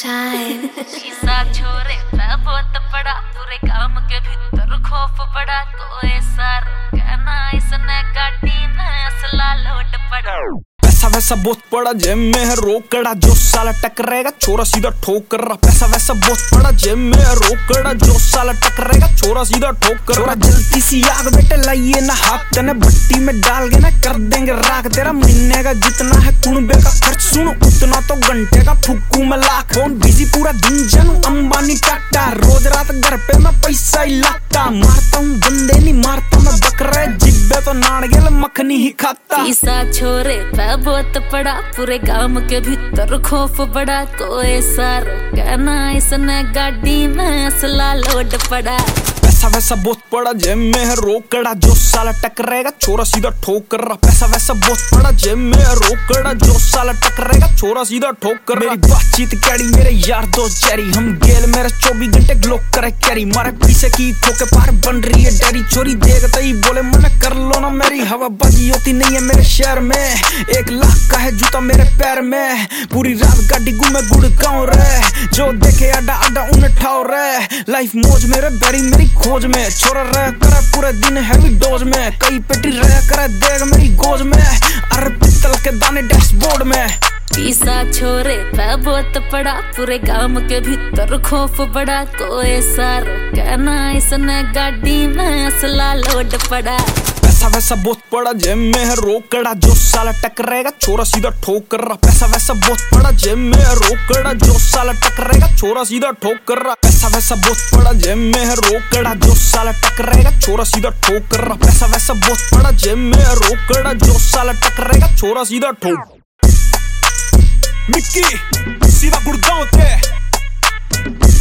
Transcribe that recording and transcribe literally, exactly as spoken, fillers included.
Shine. शीशा छोरे पे बहुत बड़ा, पूरे काम के भीतर खौफ बड़ा। कोई सारो कहना इसने गाड़ी में असला लोड पड़ा। पैसा वैसा बहुत पड़ा जेब में है रोकड़ा, जो साला टकरेगा छोरा सीधा ठोकर। पैसा वैसा बहुत पड़ा जेब में है रोकड़ा, जो साला टकरेगा छोरा सीधा ठोकर। छोरा जलती सी आग बेटे लाइए ना हाथ, तने भट्टी में डाल के ना कर देंगे राख। तेरा महीने का जितना है कुनबे का खर्च सुन, उतना तो घंटे का फूकू में लाख। फोन बिजी पूरा दिन जानू अंबानी टाटा, रोज रात घर पे मैं पैसा ही लाता। मारता हूँ बंदे नहीं मारता मैं बकरा, जिब्बे तो नाड़गेल मखनी ही खाता। शीशा छोरे पे बहुत बड़ा, पूरे गांव के भीतर खौफ बड़ा। कोई सारो कहना इसने गाड़ी में असला लोड पड़ा। पैसा वैसा बहुत पड़ा जेब में है रोकड़ा, जो साला टकरेगा छोरा सीधा ठोकर। पैसा वैसा बहुत पड़ा जेब में है रोकड़ा, जो साला टकरेगा छोरा सीधा ठोकर। मेरी बातचीत कैडी मेरे यार दोस्त चेरी, हम गेल मेरे चौबीस घंटे ग्लो करे कैरी। मारे पीछे की ठोके पार बन रही है डैरी, चोरी देखते ही बोले मन कर लो ना मेरी। हवा बाजी होती नहीं है मेरे शहर में, एक लाख का है जूता मेरे पैर में। पूरी रात गाड़ी घूमे गुड़गांव रे, जो देखे अड्डा अड्डा उन्हें ठाव रे। लाइफ मौज मेरे बैरी मेरी खोज में, छोरा रह करे पूरे दिन हैवी डोज में। कई पेटी रह करे देख मेरी गोज में, अरे पित्तल के दाने डैशबोर्ड में। शीशा छोरे पे बहुत बड़ा, पूरे गांव के भीतर खौफ बड़ा। कोई सारो कहना इसने गाड़ी में असला लोड पड़ा। पैसा वैसा बहुत पड़ा जेब में है रोकड़ा, जो साला टकरेगा छोरा सीधा ठोकर। पैसा वैसा बहुत पड़ा जेब में है रोकड़ा, जो साला टकरेगा छोरा सीधा ठोकर। पैसा वैसा बहुत पड़ा जेब में है रोकड़ा, जो साला टकरेगा छोरा सीधा ठोकर। पैसा वैसा बहुत पड़ा जेब में है रोकड़ा, जो साला टकरेगा छोरा सीधा ठोकर। मिक्की सीधा गुड़गांव थे।